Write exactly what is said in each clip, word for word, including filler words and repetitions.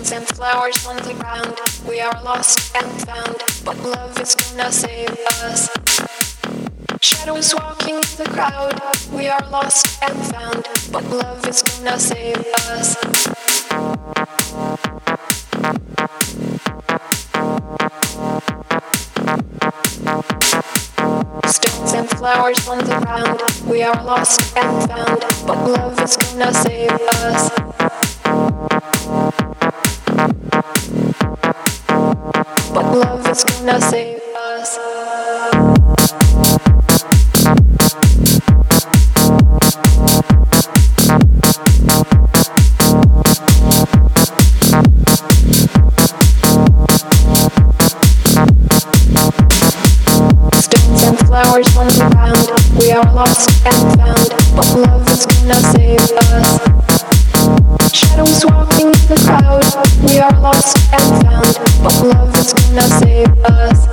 and flowers on the ground. We are lost and found, but love is gonna save us. Shadows walking in the crowd. We are lost and found, but love is gonna save us. Stones and flowers on the ground. We are lost and found, but love is gonna save us. But love is gonna save us. Stones and flowers on the ground. We are lost and found, but love is gonna save us. Shadows walking in the crowd. We are lost and found, but love is gonna save us.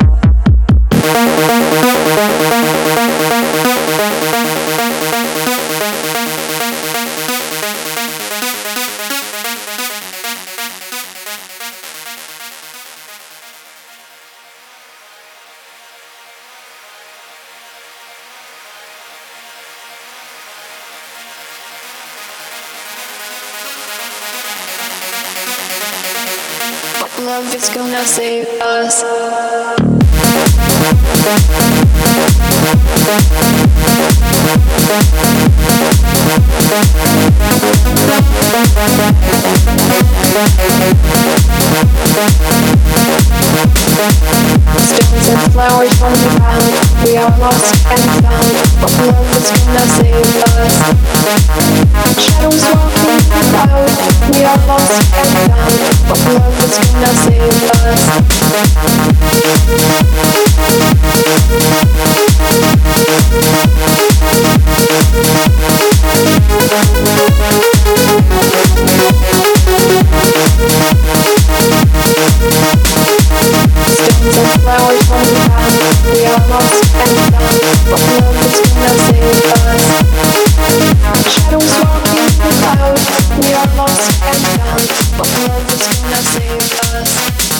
Love is gonna save us. Stones and flowers on the ground. We are lost and found, but love is gonna save us. Shadows walking in the crowd. We are lost and found, but love is gonna save us. Stones and flowers on the ground. We are lost and found, but love is gonna save us. Shadows walking in the crowd. We are lost and found, but love is gonna save us.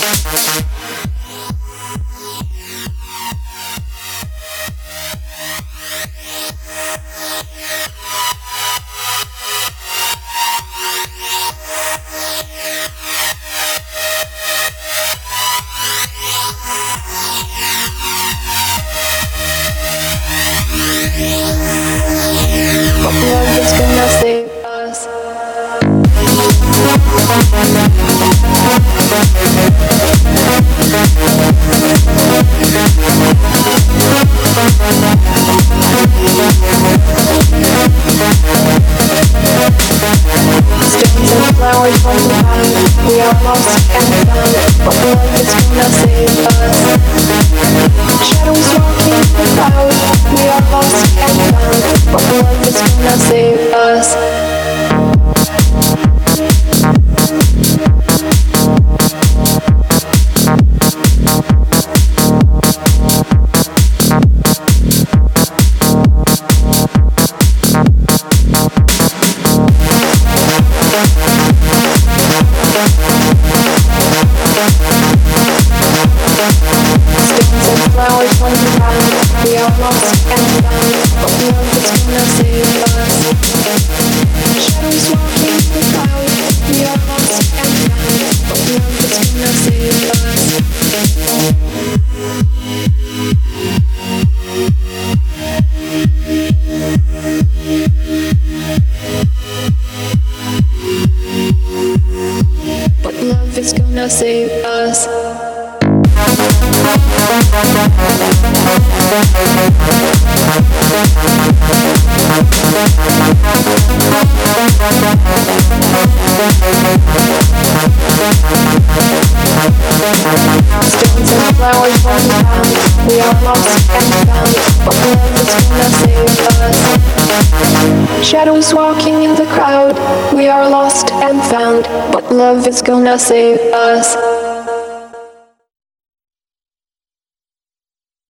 But love is gonna save us. Stones and flowers on the ground. We are lost and found, but love is gonna save us. Shadows walking in the crowd. We are lost and found, but love is gonna save us. Stones and flowers on the ground. We are lost and found, but love is gonna save us. Shadows walking in the crowd. We are lost and found, but love is gonna save us. But love is gonna save us. Stones and flowers on the ground. We are lost and found, but love is gonna save us. Shadows walking in the crowd. We are lost and found, but love is gonna save us.